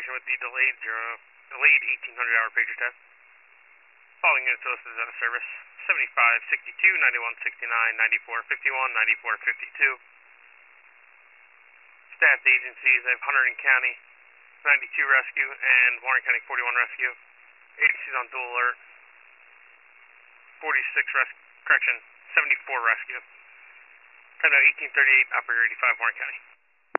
information with the delayed 1800-hour pager test. Following units listed out of service: 75, 62, 91, 69, 94, 51, 94, 52. Staffed agencies: I have Hunterdon County 92 rescue and Warren County 41 rescue. Agencies on dual alert: 74 rescue. Time now 1838, operator 85, Warren County.